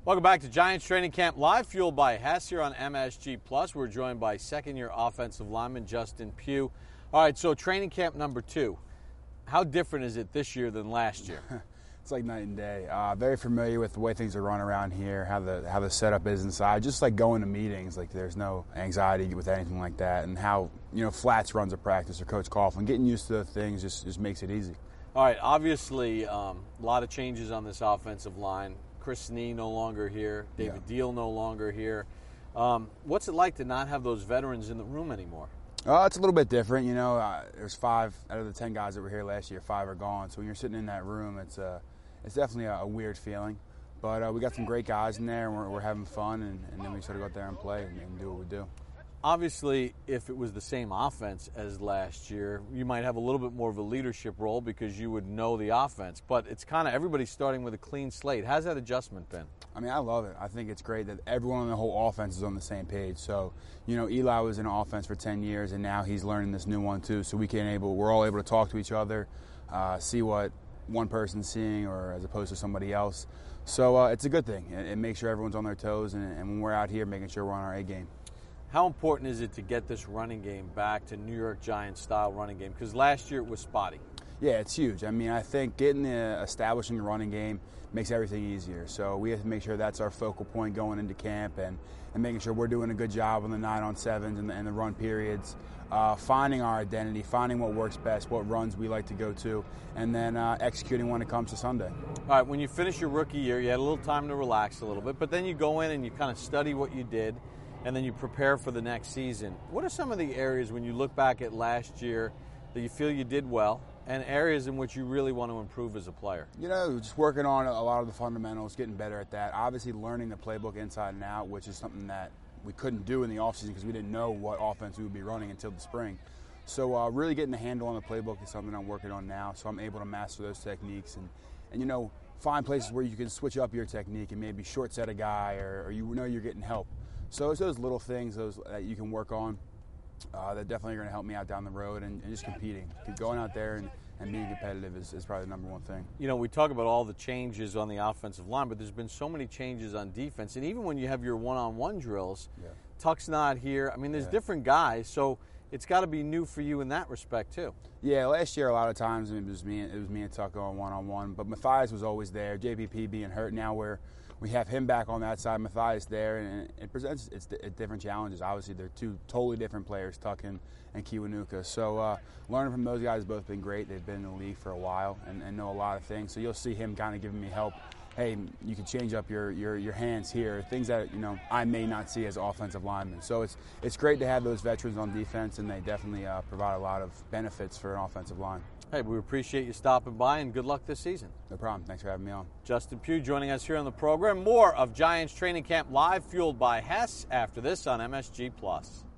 Welcome back to Giants Training Camp Live, fueled by Hess here on MSG Plus. We're joined by second-year offensive lineman Justin Pugh. All right, so training camp number 2. How different is it this year than last year? It's like night and day. Very familiar with the way things are run around here, how the setup is inside. Just like going to meetings, like there's no anxiety with anything like that, and how Flats runs a practice or Coach Coughlin. Getting used to the things just makes it easy. All right, obviously a lot of changes on this offensive line. Chris Snee no longer here. David Deal no longer here. What's it like to not have those veterans in the room anymore? It's a little bit different. There's 5 out of the 10 guys that were here last year. 5 are gone. So when you're sitting in that room, it's definitely a weird feeling. But we got some great guys in there, and we're having fun, and then we sort of go out there and play and do what we do. Obviously, if it was the same offense as last year, you might have a little bit more of a leadership role because you would know the offense. But it's kind of everybody's starting with a clean slate. How's that adjustment been? I mean, I love it. I think it's great that everyone on the whole offense is on the same page. So, Eli was in offense for 10 years, and now he's learning this new one too. So we're all able to talk to each other, see what one person's seeing, or as opposed to somebody else. So it's a good thing. It makes sure everyone's on their toes, and when we're out here, making sure we're on our A game. How important is it to get this running game back to New York Giants-style running game? Because last year it was spotty. Yeah, it's huge. I mean, I think establishing the running game makes everything easier. So we have to make sure that's our focal point going into camp and making sure we're doing a good job on the 9-on-7s and the run periods, finding our identity, finding what works best, what runs we like to go to, and then executing when it comes to Sunday. All right, when you finish your rookie year, you had a little time to relax a little bit, but then you go in and you kind of study what you did, and then you prepare for the next season. What are some of the areas when you look back at last year that you feel you did well and areas in which you really want to improve as a player? Just working on a lot of the fundamentals, getting better at that. Obviously learning the playbook inside and out, which is something that we couldn't do in the offseason because we didn't know what offense we would be running until the spring. So really getting a handle on the playbook is something I'm working on now, so I'm able to master those techniques and find places where you can switch up your technique and maybe short set a guy or you're getting help. So it's those little things that you can work on that definitely are going to help me out down the road and just competing. Going out there and being competitive is probably the number one thing. We talk about all the changes on the offensive line, but there's been so many changes on defense. And even when you have your one-on-one drills, Tuck's not here. I mean, there's different guys, so it's got to be new for you in that respect too. Yeah, last year a lot of times it was me and Tuck going one-on-one, but Matthias was always there. JPP being hurt, now we have him back on that side, Matthias there, and it presents different challenges. Obviously, they're 2 totally different players, Tuck and Kiwanuka. So learning from those guys has both been great. They've been in the league for a while and know a lot of things. So you'll see him kind of giving me help. Hey, you can change up your hands here, things that I may not see as offensive linemen. So it's great to have those veterans on defense, and they definitely provide a lot of benefits for an offensive line. Hey, we appreciate you stopping by, and good luck this season. No problem. Thanks for having me on. Justin Pugh joining us here on the program. More of Giants Training Camp Live, fueled by Hess, after this on MSG Plus.